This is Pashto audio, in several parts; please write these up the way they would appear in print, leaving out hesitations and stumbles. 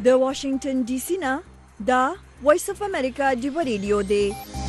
د واشنگټن ډي سي نه دا وایس اف امریکا دی ریډیو دی.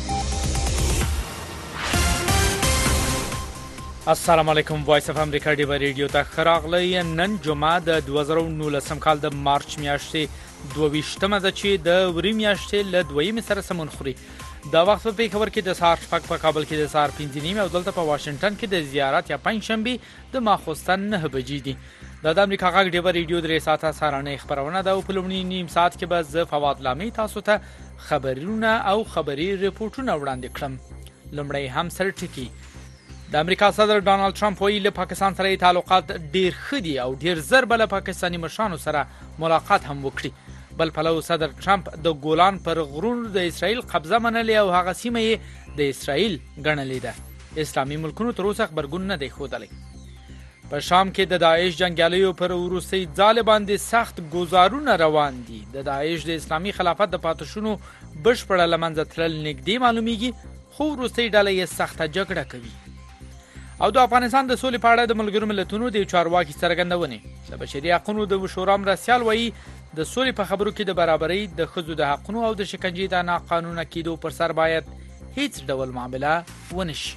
السلام علیکم. وایس اف امریکا دی ریډیو ته خراغلی. نن جمعه د 2019 کال د مارچ میاشتې 22مه ده چې د وری میاشتې له دویمې سره سمون خوري. دا وخت په پیښور کې د سهار شپږ په کابل کې د سهار 5:30 او دلته په واشنگټن کې د زیارت یا پنځشنبه د ماخوستن 9 بجې دي. د امریکا غږ دی ریډیو درې ساعته سهارنۍ خبرونه ده او په لومړي نیم ساعت کې به ز فواد لامي تاسو ته خبرونه او خبري ریپورتونه وړاندې کړم. لومړی هم سر ټکی. د امریکا صدر ډانلډ ټرمپ ویلي له پاکستان سره تعلقات ډیر ښه دي او ډیر زر بل پاکستاني مشرانو سره ملاقات هم وکړي. بل پلو صدر ټرمپ د ګولان پر غرونو د اسرائیل قبضه منلې او هغه سیمه یې د اسرائیل ګڼلې ده. اسلامي ملکونو تر اوسه خبرګون نه دی ښودلی. په شام کې د داعش جنگیالیو پر وروستي ځال باندې سخت ګزارونه روان دي. د داعش د اسلامي خلافت د پاتشونو بشپړه لمنځه تلل نږدې معلومیږي، خو وروستي ډله یې سخته جګړه کوي. او د افغانستان د سولې په اړه د ملګرو ملتونو د چارواکي څرګندونې د بشري حقوقو د شورا مرستیال وایي د سولې په خبرو کې د برابرۍ، د ښځو د حقوقو او د شکنجې د ناقانونه کېدو پر سر باید هیڅ ډول معامله ونشي.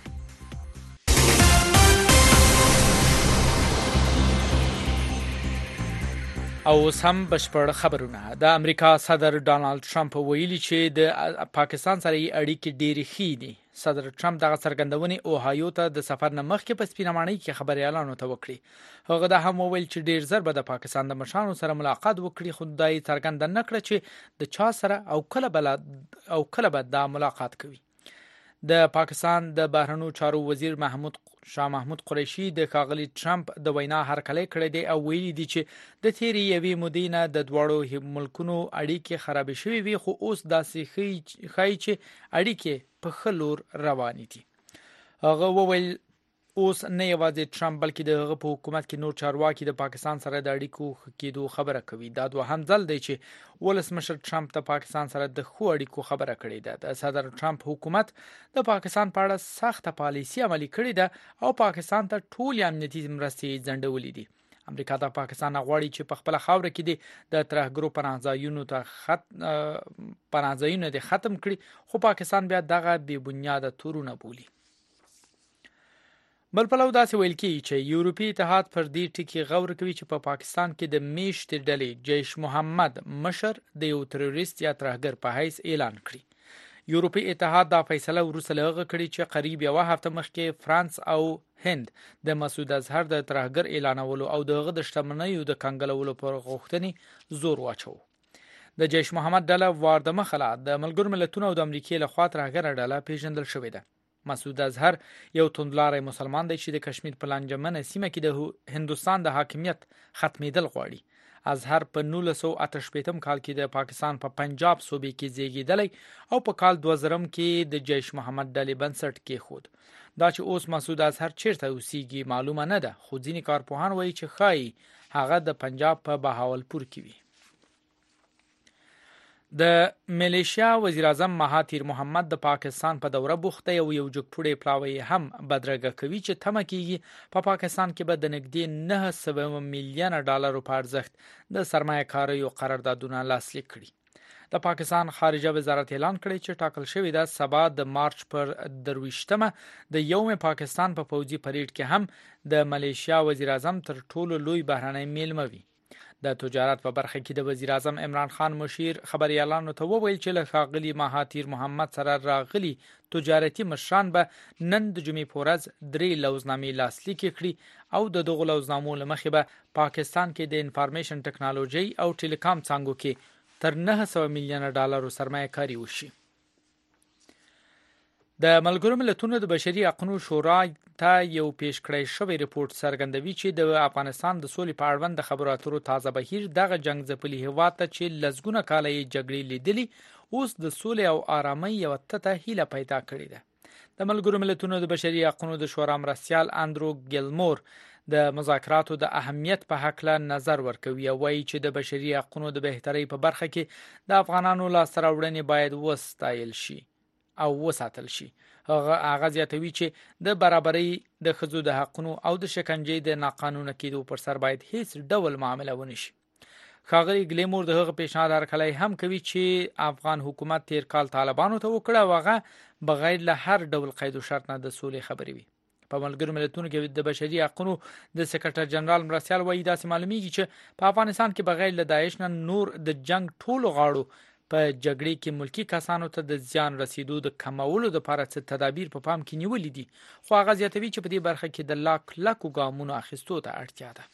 او سم بشپړ خبرونه. د امریکا صدر ډانلډ ټرمپ ویلي چې د پاکستان سره اړیکې ډېرې ښې دي. صدر ټرمپ دغه څرګندونې اوهایو ته د سفر نه مخکې په سپینه ماڼۍ کې خبريالانو ته وکړي. هغه دا هم وویل چې ډېر زر به د پاکستان د مشرانو سره ملاقات وکړي، خو دا یې څرګنده نه کړه چې د چا سره او کله به دا ملاقات کوي. د پاکستان د بهرنیو چارو وزیر شاه محمود قریشي د ښاغلي ټرمپ د وینا هرکلی کړی دی او ویلي دی چې د تیرې یوې مودې نه د دواړو ملکونو اړیکې خراب شوې وي، خو اوس داسې ښایي چې اړیکې په ښه لور روانې دي. هغه وویل اوس نه یوازې ټرمپ بلکې د هغه په حکومت کې نور چارواکي د پاکستان سره د اړیکو ښه کېدو خبره کوي. دا دوهم ځل دی چې ولسمشر ټرمپ د پاکستان سره د ښو اړیکو خبره کړې ده. د صدر ټرمپ حکومت د پاکستان په اړه سخته پالیسي عملي کړې ده او پاکستان ته ټول امنیتي مرستې ځنډولې دي. امریکا د پاکستان غواړي چې په خپل خاور کې د ترهګرو پناهځایونه د ختم کړي، خو پاکستان بیا دغه بې بنیاده تورونه بولي. بل پلو داسې ویل کیږي چې یورپی اتحاد پر دې ټکی غور کوي چې په پاکستان کې د میشتې ډلې جیش محمد مشر د یو تروریست یا ترهګر په حیث اعلان کړي. یورپی اتحاد دا فیصله وروسته له هغه کړي چې قریب یو هفته مخکې فرانس او هند د مسعود اظهر د ترهګر اعلانولو او دغه د شتمنیو د کنګلولو پر غوښتنې زور واچو. د جیش محمد ډله واردمه خلا د ملګرو ملتونو او د امریکای له خوا ترهګر ډله پیژندل شوې ده. مسعود اظهر یو توندلاري مسلمان دی چې د کشمیر په لانجمنه سیمه کې د هندستان د حاکمیت ختمېدل غواړي. اظهر په 1988 کال کې د پاکستان په پنجاب صوبې کې زیږیدلی او په کال 2000 کې د جیش محمد ډلې بنسټ کېښود. دا چې اوس مسعود اظهر چیرته اوسېږي معلومه نه ده، خو ځینې کارپوهان وایي چې ښایي هغه د پنجاب په بهاولپور کې وي. د ملیشیا وزیر اعظم مهاتیر محمد د پاکستان په دوره بوخته یو جګپوړی پلاوی هم بدرګه کوي چې تمه کیږي په پاکستان کې به د نږدې 900 میلیون ډالرو په ارزښت د سرمایه کاریو قراردادونه لاسلیک کړي. د پاکستان خارجه وزارت اعلان کړی چې ټاکل شوی ده سبا د مارچ پر 23مه د یوم پاکستان په فوجي پریډ کې هم د ملیشیا وزیر اعظم تر ټولو لوی بهرنی میلمه وي. د تجارت په برخه کې د وزیر اعظم عمران خان مشیر خبريالانو ته وویل چې له ښاغلي مهاتیر محمد سره راغلي تجارتي مشران به نن د جمعې په ورځ 3 لوزنامې لاسلیک کړي او د دغو لوزنامو له مخې به پاکستان کې د انفارمیشن ټکنالوژي او ټیلیکام څانګو کې تر 900 میلیون ډالرو سرمایه کاری وشي. د ملګرو ملتونو د بشري حقوقو شورا ته یو پیش کړی شوی ریپورت څرګندوي چې د افغانستان د سولې په اړوند د خبرو اترو تازه بهیر دغه جنگ ځپلي هیواد ته چې لسګونه کاله یې جګړې لیدلي اوس د سولې او آرامۍ یو تته هیله پیدا کړې ده. د ملګرو ملتونو د بشري حقوقو د شورا مرستیال اندرو ګیلمور د مذاکراتو د اهمیت په حق له نظر ورکوي او وایي چې د بشري حقوقو د بهترۍ په برخه کې د افغانانو لاسته راوړنې باید وستایل شي او وساتل شي. هغه زیاتوي چې د برابرۍ، د ښځو د حقوقو او د شکنجې د ناقانونه کېدو پر سر باید هیڅ ډول معامله ونشي. ښاغلي ګلیمور د هغه پیشنهاد هرکلی هم کوي چې افغان حکومت تیر کال طالبانو ته وکړه او هغه بغیر له هر ډول قید او شرط نه د سولې خبرې وي. په ملګرو ملتونو کې د بشري حقوقو د سکرټر جنرال مرستیال وایي داسې معلومیږي چې په افغانستان کې بغیر له داعش نه نور د جنگ ټولو غاړو په جګړې کې ملکی کسانو ته د زیان رسیدو د کمولو لپاره څه تدابیر په پام کې نیولې دي، خو هغه زیاتوي چې په دې برخه کې د لاکو ګامونو اخیستو ته اړتیا ده.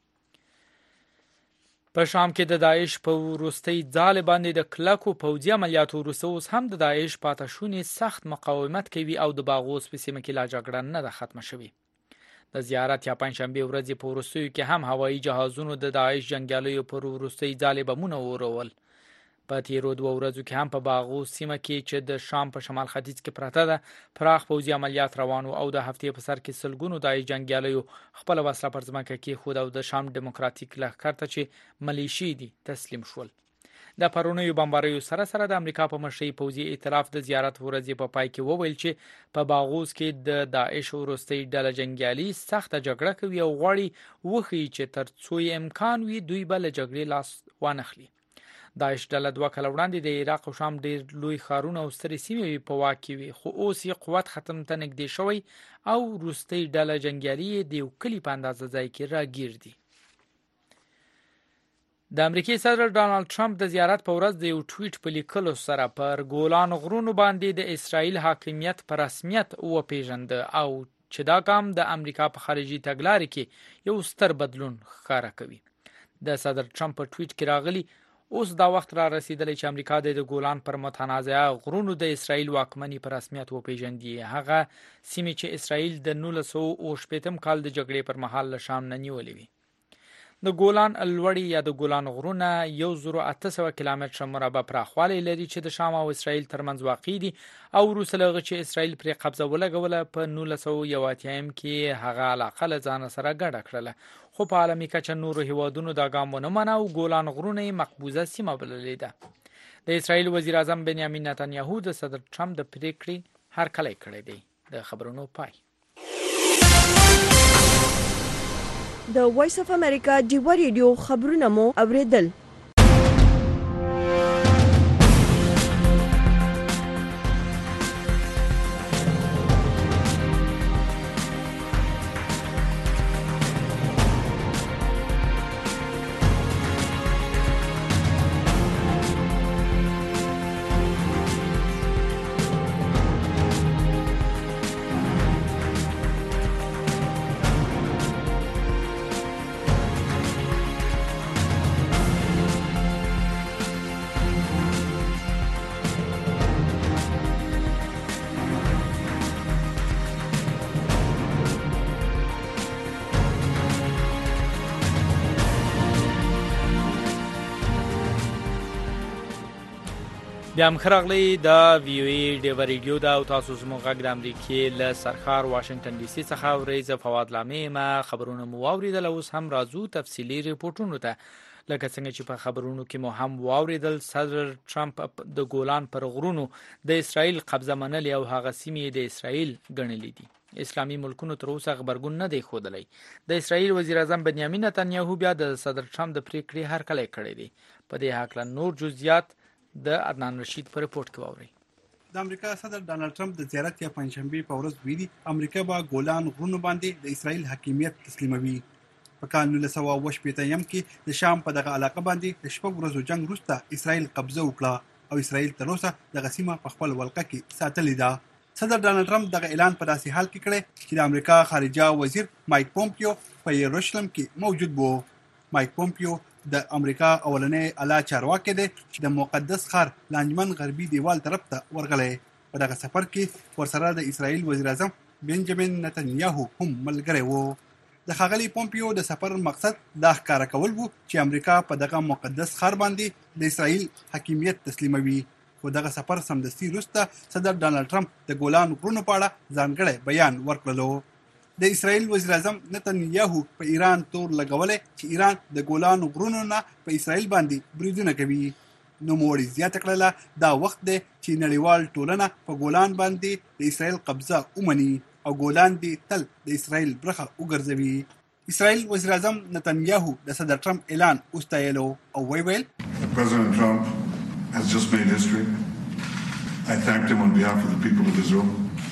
په شام کې د داعش په وروستۍ ځال باندې د کلکو پوځي عملیاتو وروسته اوس هم د داعش پاتې شونې سخت مقاومت کوي او د باغوس په سیمه کې لا جګړه نه ده ختمه شوې. د زیارت یا پنځشنبه ورځې په وروستیو کې هم هوایي جهازونو د داعش جنګیالیو پر وروستۍ ځال بمونه ورول. په تیرو 2 ورځو کې هم په باغوس سیمه کې چې د شام په شمال ختیځ کې پراته ده پراخ پوځي عملیات روانو او د هفتې په سر کې سلګونو داعش جنګیالیو خپل وسله پر ځمکه کې خود او د شام ډیموکراتیک لښکر ته چې ملیشي دي تسلیم شول. د پرونیو بمباریو سره د امریکا په مشرۍ پوځي ائتلاف د زیارت ورځې په پای کې وویل چې په باغوس کې د داعش وروستۍ ډله جنګیالي سخت جګړه کوي او غواړي وخی چې ترڅو امکان وي دوی بل جګړې لاس وانخلي. داعش ډله 2 کال وړاندې د عراق او شام ډېر لوی ښارونه او سترې سیمې په واک کې وي، خو اوس یې قوت ختم ته نږدې شوی او وروستۍ ډله جنګیالي د یو کلي په اندازه ځای کې راګیر دي. د امریکای صدر ډانلډ ټرمپ د زیارت په ورځ د یو ټویټ په لیکلو سره پر ګولان غرونو باندې د اسرائیل حاکمیت په رسمیت وپیژنده او چې دا ګام د امریکا په خارجي تګلارې کې یو ستر بدلون ښکاره کوي. د صدر ټرمپ په ټویټ کې راغلی اوس دا وخت را رسیدلی چې امریکا د ګولان پر متنازعه غرونو د اسرائیل واکمني په رسمیت وپیژندي، هغه سیمې چې اسرائیل د 1980 کال د جګړې پر مهال له شام نه نیولې وي. د ګولان لوړې یا د ګولان غرونه 1800 کیلومتره مربع پراخوالی لري چې د شام او اسرائیل ترمنځ واقع دي او وروسته له هغه چې اسرائیل پرې قبضه ولګوله په 1980 کې هغه علاقه له ځان سره ګډه کړله، خو په عالمي کچه نورو هیوادونو دا ګام ونه منه او ګولان غرونه یې مقبوضه سیمه بللې ده. د اسرائیل وزیر اعظم بنیامین نتنیاهو د صدر ټرمپ د پریکړې هرکلی کړی دی. د خبرونو پای. د وایس اف امریکا ډیوا ریډیو خبرونه مو اوریدل. بیا مخرغلی د وی او ای ډیوا ریډیو دا او تاسو زموږ غږ د امریکې له سرخار واشنگټن ډي سي څخه ورېزه فواد لامې ما خبرونه مو واوریدل. اوس هم راځو تفصیلی ریپورتونو ته. لکه څنګه چې په خبرونو کې مو هم واوریدل، صدر ټرمپ د ګولان پر غرونو د اسرائیل قبضه منلې او هغه سیمې د اسرائیل ګڼلې دي. اسلامي ملکونو تر اوسه خبرګون نه دی ښودلی. د اسرائیل وزیر اعظم بنیامین نتنیاهو بیا د صدر ټرمپ د پریکړې هرکلی کړی دی. په دې هکله نور جزئیات د عدنان رشید په رپورت کې واورئ. د امریکا صدر ډانلډ ټرمپ د زیارت یا پنځشنبه په ورځ ویلي امریکا به ګولان غرونو باندې د اسرائیل حاکمیت تسلیموي. په کال 1980 کې د شام په دغه علاقه باندې د شپږ ورځو جنگ وروسته اسرائیل قبضه وکړه او اسرائیل تر اوسه دغه سیمه په خپل ولقه کې ساتلې ده. صدر ډانلډ ټرمپ دغه اعلان په داسې حال کې کړی چې د امریکا خارجه وزیر مایک پومپیو په یروشلم کې موجود وو. مایک پومپیو د امریکا اولنې اعلی چارواکي دی چې د مقدس ښار لانجمن غربي دیوال طرف ته ورغلی. په دغه سفر کې ورسره د اسرائیل وزیر اعظم بنجامین نتنیاهو هم ملګری وو. د ښاغلي پومپیو د سفر مقصد دا ښکاره کول وو چې امریکا په دغه مقدس ښار باندې د اسرائیل حاکمیت تسلیموي. خو دغه سفر سمدستي وروسته صدر ډانلډ ټرمپ د ګولان غرونو په اړه ځانګړی بیان ورکړلو. د اسرائیل وزیر اعظم نتنیاهو په ایران تور لګولې چې ایران د ګولان غرونو نه په اسرائیل باندې بریدونه کوي. نو موړي زیاته کړله دا وخت دی چې نړیوال ټولنه په ګولان باندې د اسرائیل قبضه ومني او ګولان دې تل د اسرائیل برخه وګرځوي. اسرائیل وزیر اعظم نتنیاهو د صدر ټرمپ اعلان وستایلو او ویل President Trump has just made history. I thanked him on behalf of the people of Israel.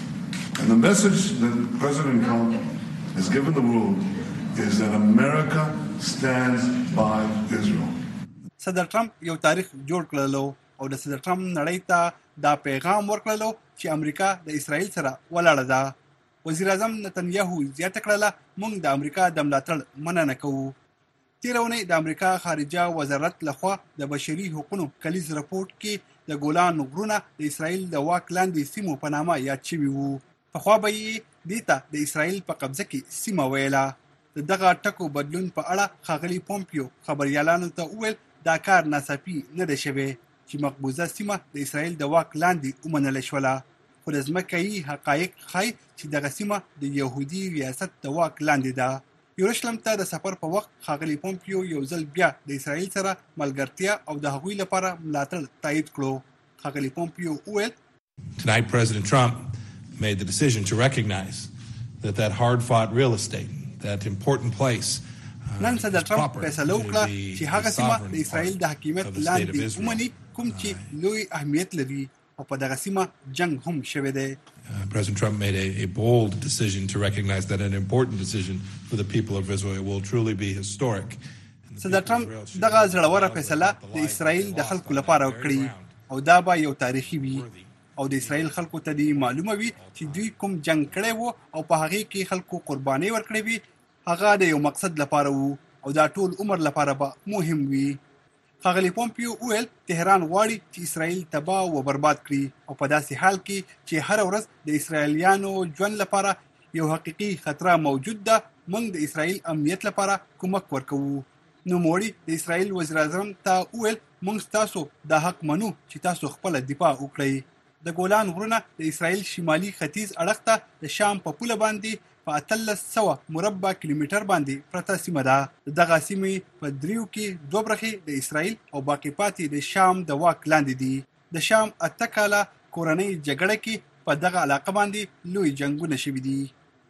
And the message that President Trump has given the world is that America stands by Israel. صدر ټرمپ یو تاریخ جوړ کړلو او د صدر ټرمپ نړۍ ته دا پیغام ورکړلو چې امریکا د اسرائیل سره ولاړه ده. وزیر اعظم نتنیاهو زیاته کړله موږ د امریکا د ملاتړ مننه کوو. تېره اونۍ د امریکا خارجه وزارت لخوا د بشري حقوقو کلیز رپورټ کې د ګولان غرونه د اسرائیل د واک لاندې سیمو په نامه یاد شوي وو. پخوا به یې دې ته د اسرائیل په قبضه کې سیمه ویله. د دغه ټکو بدلون په اړه ښاغلي پومپیو خبریالانو ته وویل دا کار ناڅاپي نه دی شوی چې مقبوضه سیمه د اسرائیل د واک لاندې ومنله شوله، خو د ځمکه‌یي حقایق ښایي چې دغه سیمه د یهودي ریاست د واک لاندې ده. یروشلم ته د سفر په وخت ښاغلي پومپیو یو ځل بیا د اسرائیل سره ملګرتیا او د هغوی لپاره ملاتړ تایید کړو. ښاغلي پومپیو وویل Tonight, President Trump made the decision to recognize that hard-fought real estate, that important place, نن صدر ټرمپ فیصله وکړه چې هغه سیمه د اسرائیل د حکومت لاندې ومني کوم چې لوی اهمیت لري او په دغه سیمه جنگ هم شوی دی. President Trump made a bold decision to recognize that an important decision for the people of Israel will truly be historic. صدر ټرمپ دغه زړوره فیصله د اسرائیل د خلکو لپاره وکړي او دا به یو تاریخي وي او د اسرائیل خلکو ته دی معلومه وي چې دوی کوم جنگ کړی وو او په هغه کې خلکو قرباني ورکړې وي هغه د یو مقصد لپاره وو او دا ټول عمر لپاره به مهم وي. ښاغلي پومپیو وویل تهران غواړي چې اسرائیل تباه او برباد کړي او په داسې حال کې چې هر ورځ د اسرائیلیانو ژوند لپاره یو حقیقي خطر موجود ده موږ د اسرائیل امنیت لپاره کومک ورکوو. نوموړي د اسرائیل وزیر اعظم ته وویل موږ تاسو د حق منو چې تاسو خپل دفاع وکړئ. د ګولان غرونه د اسرائیل شمالي ختیځ اړخ ته د شام په پوله باندې په 1300 مربع کیلومتر باندې پرته سیمه ده. دغه سیمې په دریو کې دوه برخې د اسرائیل او باقي پاتې د شام د واک لاندې دي. د شام 8 کاله کورنۍ جګړه کې په دغه علاقه باندې لوی جنگونه شوي دي.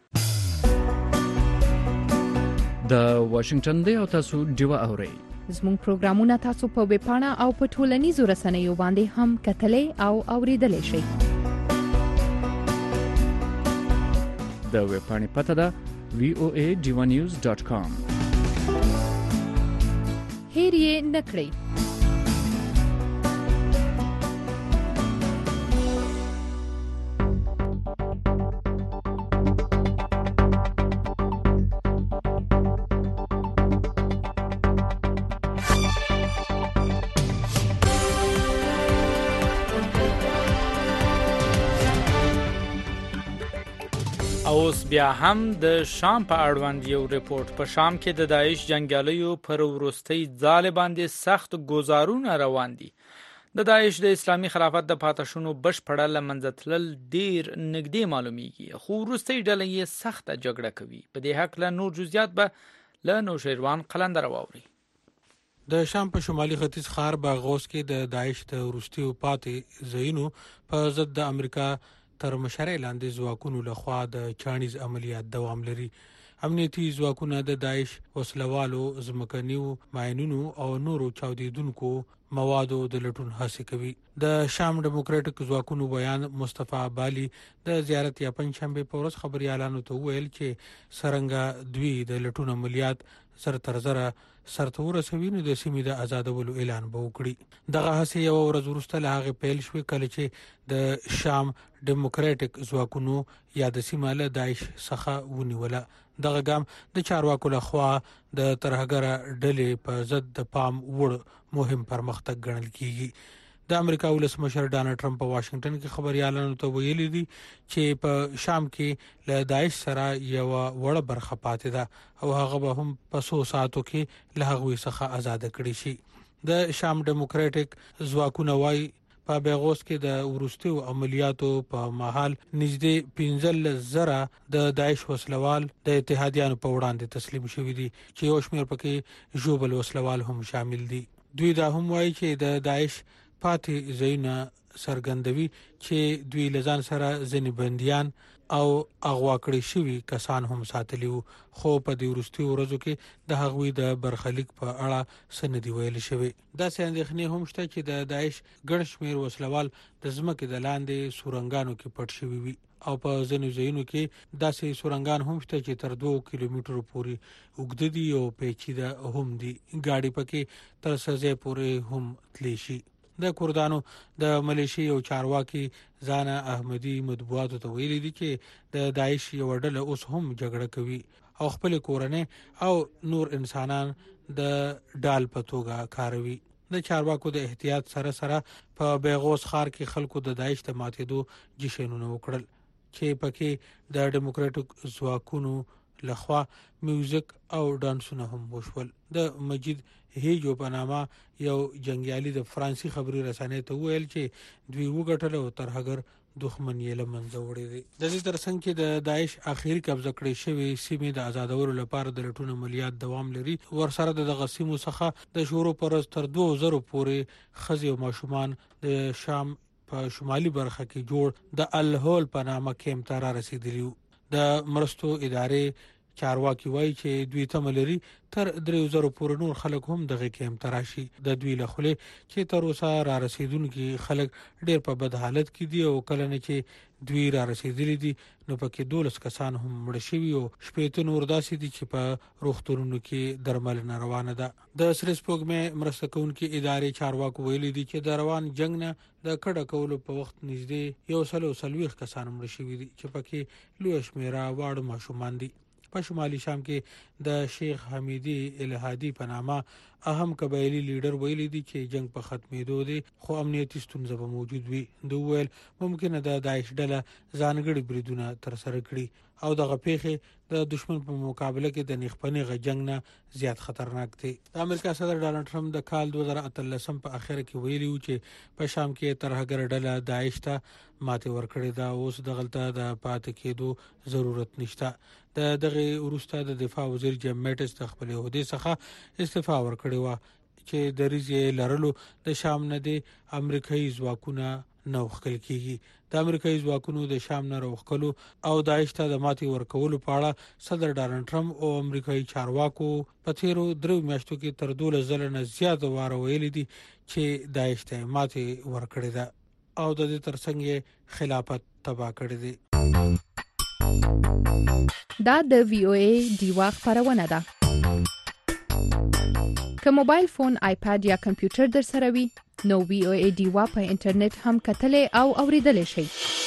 د واشنگټن دی او تاسو ډیوه اورئ. زموږ پروګرامونه تاسو په ویب پاڼه او په ټولنیزو رسنیو باندې هم کتلای او اوریدلای شئ. د ویب پاڼې پته ده voadivanews.com. هیر یې نکړئ. اوس بیا هم د شام په اړوند یو ریپورت. په شام کې د داعش جنگیالیو پر وروستۍ ځال باندې سخت ګزارونه روان دي. د داعش د اسلامي خلافت د پاتشونو بشپړه له منځه تلل ډیر نږدې معلومیږي، خو وروستۍ ډله یې سخته جګړه کوي. په دې هکله نور جزئیات به له نوشیروان قلندر واوري. د شام په شمالي ختیځ ښار باغوس کې د داعش د وروستیو پاتې ځایونو په ضد د امریکا تر مشرۍ لاندې ځواکونو لخوا د چانیز عملیات دوام لري. امنیتي ځواکونه د داعش وسلوالو ځمکنیو ماینونو او نورو چاودیدونکو موادو د لټون هڅه کوي. د شام ډیموکراټک ځواکونو بیان مصطفی بالی د زیارت یا پنځشنبه په ورځ خبريالانو ته ویل چې سرنګا دوی د لټون عملیات سرترزره سرته ورسوي نو د سیمې د آزادولو اعلان به وکړي. دغه هڅه یو ورځ وروسته له هغې پیل شوې کله چې د شام ډیموکراټک ځواکونو یا د سیمه له داعش څخه ونیوله. دغه ګام د چارواکو لخوا د ترهګره ډلې په ضد د پام وړ مهم پرمختګ ګڼل کیږي. د امریکا ولسمشر ډانلډ ټرمپ په واشنگټن کې خبريالانو ته ویلي دي چې په شام کې له داعش سره یو وړه برخه پاتې ده او هغه به هم په 100 ساعتو کې له هغوی څخه آزاد کړي شي. د شام ډیموکراټک ځواکونه وايي په بیغوس کې د ورستیو عملیاتو په مهال نږدې 15,000 د داعش وسلوال د اتحادیانو په وړاندې تسلیم شوي دي چې یو شمېر پکې ژوبل وسلوال هم شامل دي. دوی دا هم وايي چې د داعش پاتې ځایونه څرګندوي چې دوی لزان سره ځینې بنديان او اغوا کړی شوی کسان هم ساتلی وو، خو په دې وروستي ورځو کې د هغوی د برخلیک په اړه سندي ویل شوی. داسې اندېښنې هم شته چې د داعش ګڼ شمېر وسلوال د ځمکې د لاندې سورنګانو کې پټ شوي وي او په ځینو ځایونو کې داسې سورنګان هم شته چې تر 2 کیلومترو پورې اوږده دي او پیچیده هم دي. ګاډي پکې تر سزې پورې هم تلی شي. د کردانو د ملیشي او چارواکي ځانا احمدي مطبوعاتو ته ویلي دي چې د داعش یو ډله اوس هم جګړه کوي او خپل کورنۍ او نور انسانان د ډال په توګه کاروي. د چارواکو د احتیاط سره سره په بیغوس ښار کې خلکو د داعش د ماتېدو جشنونه وکړل چې پکې د ډیموکراټیک ځواکونو لخوا میوزیک او ډانسونه هم وشول. د مجید هیجو په نامه یو جنگیالي د فرانسې خبري رسانې ته ویل چې دوی وګټل او تر هغه دښمن یې لمنځه وړي دي. د دې ترڅنګ چې د داعش اخیری قبضه کړې شوی سیمې د آزادولو لپاره د لټون عملیات دوام لري. ورسره د دغه سیمو څخه د شورو پر تر 2000 پورې خزي او ماشومان د شام په شمالي برخه کې جوړ د الهول په نامه کیمپ ته را رسیدلی. د مرستو ادارې چارواکي وایي چې دوی تمه لري تر 3000 پورې نور خلک هم دغه کیمپ ته راشي. د دوی له خولې چې تر اوسه را رسیدونکي خلک ډیر په بد حالت کې دي او کله نه چې دوی را رسیدلي دي نو پکې 12 کسان هم مړ شوي او 18 نور داسې دي چې په روغتونونو کې درملنه روانه ده. د سره سپوږمۍ مرسته کوونکي ادارې چارواکو ویلي دي چې د روان جنگ نه د کډه کولو په وخت نږدې 140 کسان مړ شوي دي چې پکې لوی شمیره واړه ماشومان دي. په شمالي شام کې د شیخ حمیدی الهادی په نامه اهم قبایلی لیډر ویلي دي چې جنگ په ختمېدو دي خو امنیتي ستونزې به موجود وي. دوی ویل ممکنه د داعش ډله ځانګړي بریدونه تر سره کړي او دغه پیښې د دشمن په مقابله کې د نیخپنې جنگ نه زیات خطرناک دي. د امریکا صدر ډانلډ ټرمپ د کال 2013 په اخر کې ویلي و چې په شام کې ترهګر ډله داعش ته ماته ورکړې ده. اوس دغلطه د پاتې کېدو ضرورت نشته. دغه وروسته د دفاع وزیر جیم میټس د خپل عہدې څخه استعفا ورکړې و چې د ریزې لرلو د شام نه د امریکایي ځواکونه نه وښکل کیږي. د امریکایي ځواکونو د شام نه راوښکلو او داعش ته د ماتې ورکولو په اړه صدر ډانلډ ټرمپ او امریکایي چارواکو په تیرو 3 میاشتو کې تر 12 ځله نه زیات واره ویلي دي چې داعش ته ماتې ورکړې ده او د دې ترڅنګ خلافت تباه کړی دی. دا د VOA دیوا خبرونه ده. که موبایل فون، آیپاد یا کمپیوټر در سره وي نو VOA دیوا په انټرنیټ هم کتلې او اوریدلې شئ.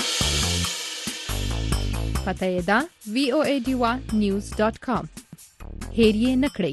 پته یې ده voadiwa.news.com. هیر یې نکړئ.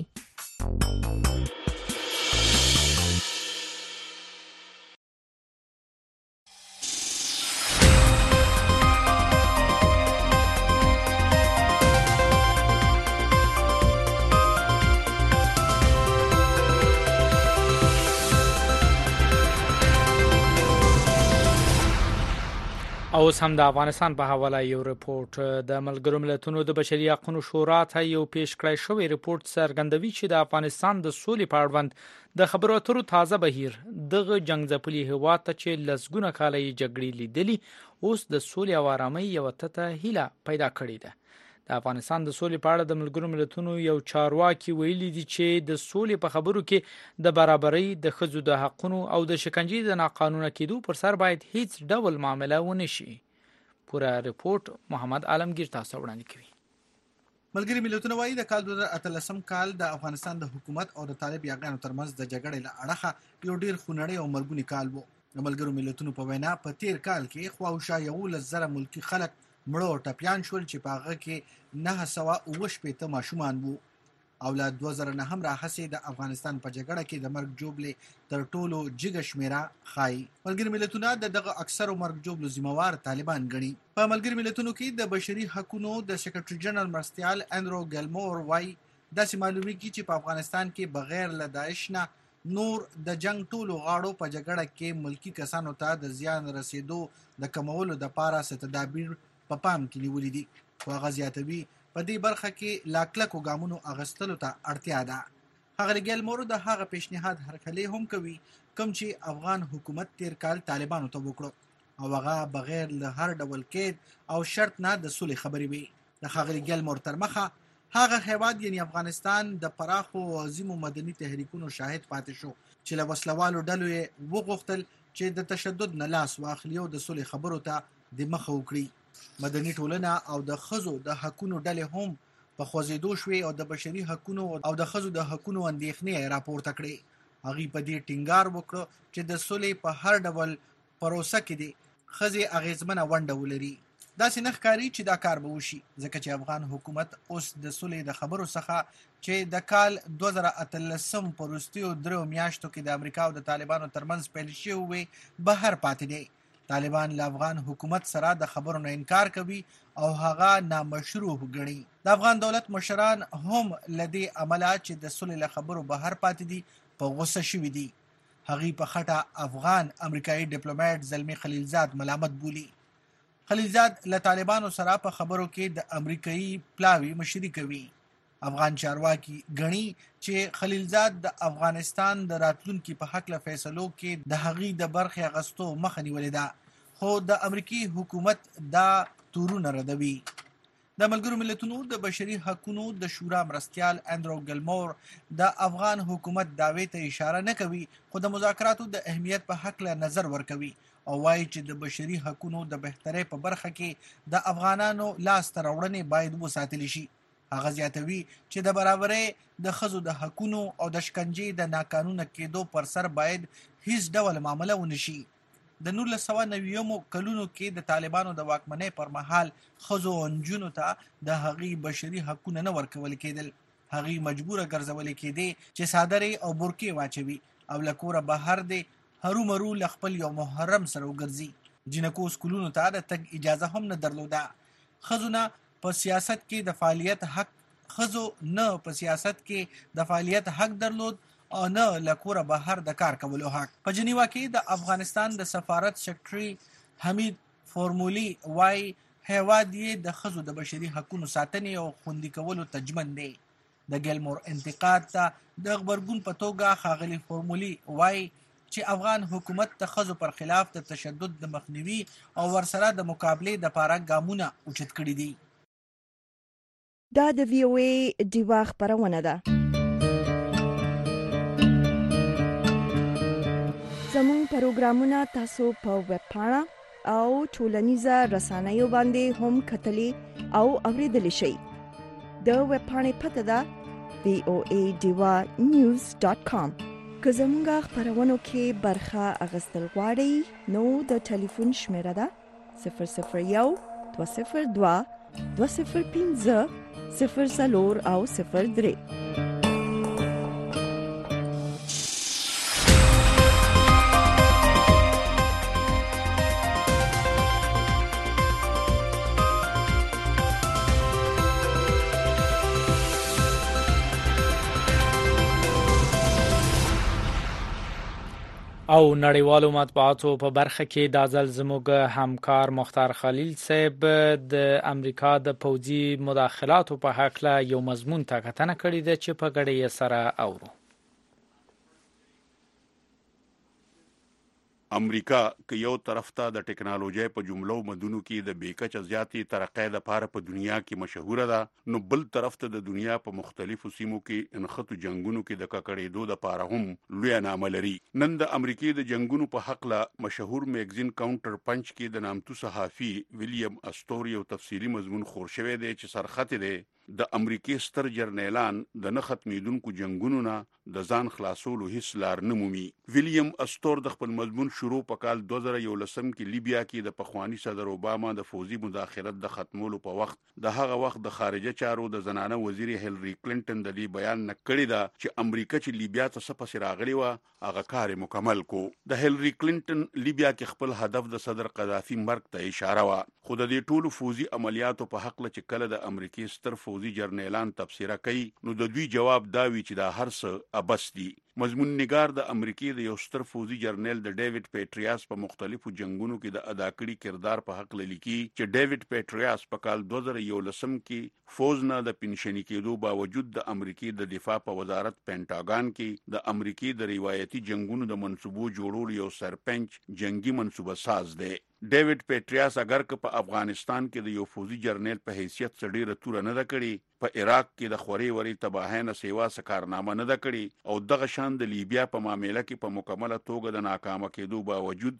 اوس هم د افغانستان په حواله یو رپورت. د ملګرو ملتونو د بشري حقوقو شورا ته یو پیش کړی شوی رپورت څرګندوي چې د افغانستان د سولې په اړوند د خبرو اترو تازه بهیر دغه جنگ ځپلي هیواد ته چې لسګونه کاله یې جګړې لیدلي اوس د سولې او آرامۍ یو تته هیله پیدا کړې ده. د افغانستان د سولې په اړه د ملګرو ملتونو یو چارواکي ویلي دي چې د سولې په خبرو کې د برابرۍ، د ښځو د حقوقو او د شکنجې د ناقانونه کېدو پر سر باید هیڅ ډول معامله ونه شي. پورا رپورت محمد عالمگیر تاسو وړاندې کوي. ملګري ملتونه وايي د کال 2013 کال د افغانستان د حکومت او د طالب یاګانو ترمنځ د جګړې له اړخه یو ډیر خونړی او مرګونی کال وو. د ملګرو ملتونو په وینا په تیر کال کې خواوشا 11,000 ملکی خلک مړو او ټپيان شول چې په هغه کې 980 ماشومان وو او له 2009 هم راهسې د افغانستان په جګړه کې د مرګ جوړلې تر ټولو جګه شمیره خای. ملګري ملتونه دغه اکثر مرګ جوړلو ذمہوار طالبان ګڼي. په ملګري ملتونو کې د بشري حقوقو د سیکریټري جنرال مرستیال اندرو ګلمور وايي داسې معلومیږي چې په افغانستان کې بغیر له داعش نه نور د جنگ ټولو غاړو په جګړه کې ملکی کسانو ته د زیان رسیدو د کمولو د پاره ستدابیر په پام کې نیولې دي. خو هغه زیاتوي په دې برخه کې لاکلکو ګامونو اغستلو ته اړتیا ده. هغه ګلمور د هغه پیشنهاد هرکلی هم کوي کوم چې افغان حکومت تیر کال طالبانو ته وکړو. او هغه بغیر له هر ډول قید او شرط نه د سولې خبرې وي. د ښاغلي ګیلمور تر مخه هغه هیواد یعنی افغانستان د پراخو او عظیمو مدني تحریکونو شاهد پاتې شو چې له وسلوالو ډلو یې وغوښتل چې د تشدد نه لاس واخلي او د سولې خبرو ته د مخه وکړي. مدني ټولنه او د ښځو د حقونو ډلې هم په خوځېدو شوې او د بشري حقونو او د ښځو د حقونو اندېښنې راپورته کړې. هغوی په دې ټینګار وکړ چې د سولې په هر ډول پروسه کې د ښځې اغېزمنه ونډه ولري. داسې نه ښکاري چې دا کار به وشي ځکه چې افغان حکومت اوس د سولې د خبرو څخه چې د کال 2013 په وروستیو 3 میاشتو کې د امریکا او د طالبانو ترمنځ پیل شوی وي بهر پاتې دی. طالبان له افغان حکومت سره د خبرو نه انکار کوي او هغه نامشروع ګڼي. د افغان دولت مشران هم له دې امله چې د سولې له خبرو بهر پاتې دي په غوسه شوي دي. هغوی په خټه افغان امریکایي ډیپلوماټ زلمی خلیلزاد ملامت بولي. خلیلزاد له طالبانو سره په خبرو کې د امریکایي پلاوي مشري کوي. افغان چارواکي ګڼي چې خلیلزاد د افغانستان د راتلونکي په هکله فیصلو کې د هغوی د برخې اخیستو مخه نیولې ده خو د امریکایي حکومت دا تورونه ردوي. د ملګرو ملتونو د بشري حقونو د شورا مرستیال اندرو ګیلمور د افغان حکومت دعوې ته اشاره نه کوي خو د مذاکراتو د اهمیت په هکله نظر ورکوي او وایي چې د بشري حقونو د بهترۍ په برخه کې د افغانانو لاسته راوړنې باید وساتل شي. هغه زیاتوي چې د برابرۍ د ښځو د حقونو او د شکنجې د ناقانونه کېدو پر سر باید هیڅ ډول معامله ونه شي. د 1990 کلونو کې د طالبانو د واکمنۍ پر مهال ښځو او نجونو ته د هغوی بشري حقونه نه ورکول کېدل. هغوی مجبوره ګرځولې کېدې چې څادرې او برقې واچوي او له کوره بهر دی هرومرو له خپل یو محرم سره وګرځي. جنکو سکولونو ته د تګ اجازه هم نه درلوده. ښځو نه په سیاست کې د فعالیت حق درلود او نه له کوره بهر د کار کولو حق. په جنیوا کې د افغانستان د سفارت سکرټري حمید فورمولي وایي هیواد یې د ښځو د بشري حقونو ساتنې او خوندي کولو تجمن دی. د ګیلمور انتقاد ته د غبرګون په توګه ښاغلي فورمولي وایي چې افغان حکومت د ښځو پر خلاف د تشدد د مخنیوي او ورسره د مقابلې دپاره ګامونه اوچت کړي دي. دا د وی او ای ډیوا خپرونه ده. زموږ پروګرامونه تاسو په ویب پاڼه او ټولنیزه رسنیو باندې هم کتلی او اوریدلی شئ. د ویب پاڼې پته ده voadivanews.com. که زمونږ خپرونو کې برخه اخیستل غواړئ نو د ټلیفون شمیره ده 001 202 205 04 او 03. او نړیوالو مطبوعاتو په برخه کې دا ځل زموږ همکار مختار خلیل صاحب د امریکا د پوځي مداخلاتو په هکله یو مضمون ته کتنه کړې ده چې په ګډه یې سره اورو. امریکا که یو طرف ته د ټکنالوژي په جملو مدونو کې د بیکچه زیاتې ترقۍ لپاره په دنیا کې مشهوره ده، نو بل طرف ته د دنیا په مختلفو سیمو کې انخته جنگونو کې د ککړېدو لپاره هم لوی نامه لري. نن د امریکای د جنگونو په حق له مشهور میگزین کاونټر پنچ کې د نامتو صحافي ویلیام استوري یو تفصیلی مضمون خور شوی دی چې سرخط دی د امریکای ستر جرنیلان د نه ختمېدونکو جنگونو نه د ځان خلاصولو هیڅ لار نه مومي. ویلیام استور د خپل مضمون شروع په کال 2011 کې لیبیا کې د پخوانی صدر اوباما د فوزي مداخلت د ختمولو په وخت د هغه وخت د خارجه چارو د زنانه وزیر هیلری کلینټن د دې بیان نکړی دا چې امریکا چې لیبیا ته سپس راغلی و هغه کار مکمل کو. د هیلری کلینټن لیبیا کې خپل هدف د صدر قذافي مرګ ته اشاره و، خو د دې ټولو فوزي عملیاتو په حق چې کله د امریکای ستر فوزي جرنیلان تبصره کوي نو د دوی جواب دا وی چې دا هر څه ابس دي. مضمون نگار د امریکای د یو ستر فوزي جرنیل د ډیوډ پیټریاس په مختلفو جنگونو کې د ادا کړي کردار په حق لیکي چې ډیوډ پیټریاس په کال 2011 کې فوز نه د پنشنی کېدو باوجود د امریکای د دفاع په وزارت پینټاګان کې د امریکای د روایتي جنگونو د منصوبو جوړولو یو سرپنچ جنگي منصوبه ساز دی. ډیوډ پیټریاس اگر که په افغانستان کې د یو فوزي جرنیل په حیثیت ډیره توره نه ده کړې، په عراق کې د خوري وري تباهۍ نه سیوا کارنامه نه ده کړې او دغه شان د لیبیا په معاملې کې په مکمله توګه د ناکامه کېدو باوجود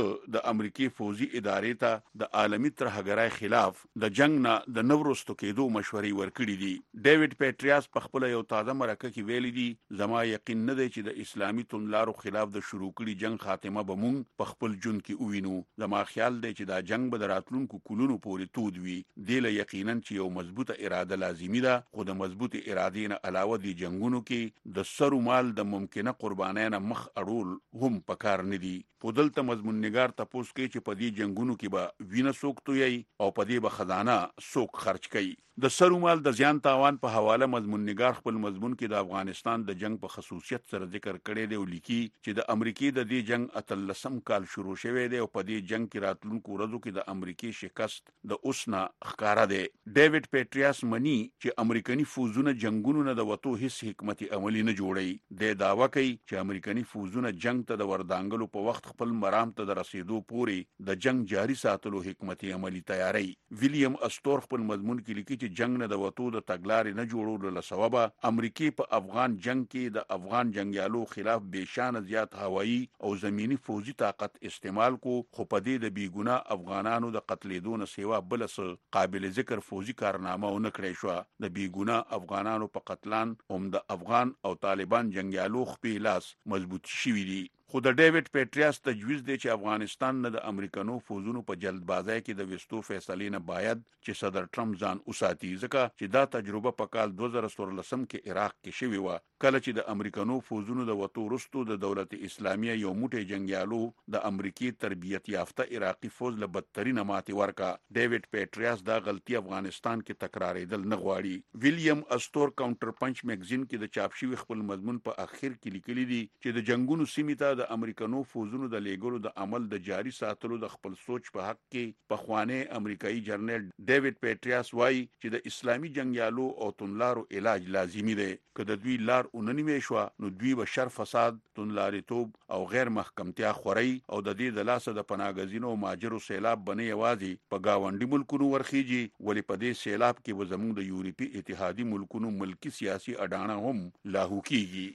د امریکای فوزي ادارې ته د عالمي ترهګرۍ خلاف د جنگ نه د نورستو کېدو مشورې ورکړې دي. ډیوډ پیټریاس په خپل یو تازه مرکه کې ویلي دي، زما یقین نه دی چې د اسلامي توندلارو خلاف د شروع کړي جنگ خاتمه به مونږ په خپل جون کې ووینو. زما خیال دی چې دا جنگ به د راتلونکو کلونو پورې تود وي. دی له یقینا چې یو مضبوطه اراده لازمي ده، خو د مضبوطه ارادې نه علاوه د جنگونو کې د سرو مال د ممکنه قربانۍ نه مخ اړول هم پکار نه دي. په دلته مضمون نگار تاسو کې چې په دې جنگونو کې به وینه سوک توي او په دې به خزانه سوک خرج کوي. د سرو مال د زیان تاوان په حواله مضمون نگار خپل مضمون کې د افغانستان د جنگ په خصوصیت سره ذکر کړی دی او لیکي چې د امریکای د دې جنگ اتلسم کال شروع شوی دی او په دې جنگ کې راتلونکو ورځو کې د امریکای شکست د اوسنا ښکارا دی. ډیوډ پیټریاس مني چې امریکایي فوزونه جنگونو نه د وټو هیڅ حکمت عملی نه جوړي. د داوا کوي چې امریکایي فوزونه جنگ ته د وردانګلو په وخت خپل مرام ته د رسیدو پورې د جنگ جاری ساتلو حکمت عملی تیاری. ویلیام استور خپل مضمون کې لیکي چې جنگ نه د وټو د تګلارې نه جوړولو له سببه امریکای په افغان جنگ کې د افغان جنگیالو خلاف بشانه زیات هوایی او زمینی فوزي طاقت استعمال کو، خو په دې د بیګناه افغانانو د قتلېدو نه سیوا بل څه قابل ذکر فوزي کارنامه ونه کړې شو. د بیګناه افغانانو په قتلان هم د افغان او طالبان جنگیالو خپل لاس مضبوط شوی دي. خو د ډیوډ پیټریاس تجویز دی چې افغانستان نه د امریکانو فوزونو په جلدبازۍ کې د وستو فیصلې نه باید چې صدر ټرمپ ځان وساتي، ځکه چې دا تجربه په کال 2014 کې عراق کې شوی و، کله چې د امریکانو فوزونو د وټو وروسته د دولت اسلامیه یو موټی جنگیالو د امریکای تربیت یافته عراقي فوز له بدترینه ماتې ورکا. ډیوډ پیټریاس دا غلطي افغانستان کې تکرارېدل نه غواړي. ویلیام استور کاونټر پنچ میگزین کې د چاپ شوی خپل مضمون په اخر کې لیکلي دي چې د جنگونو سیمه ته د امریکانو فوزونو د لیګلو د عمل د جاری ساتلو د خپل سوچ په حق کې پخوانی امریکایي جرنیل ډیوډ پیټریاس وایي چې د اسلامي جنگیالو او تونلارو علاج لازمي دی. که د دوی لار اوننیمه شو نو دوی به شر فساد، تونلاریتوب او غیر محکمتیا خوري او د دې د لاسه د پناهګزینو او ماجرو سیلاب بنې یوازې په گاونډي ملکونو ورخیږي، ولی په دې سیلاب کې به زموږ د یورپی اتحادی ملکونو ملکی سیاسي اډانه هم لاهو کیږي.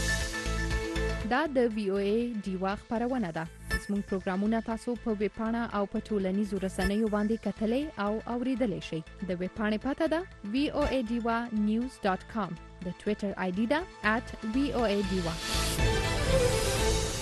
دا د VOA ډیوا خبرونه ده. زموږ پروګرامونه تاسو په ویب پاڼه او په ټولنیزو رسنیو باندې کتلای او اوریدلای شئ. د ویب پاڼې پته ده voadiwa.news.com. د ټوئیټر آی ډي ده @voadiwa.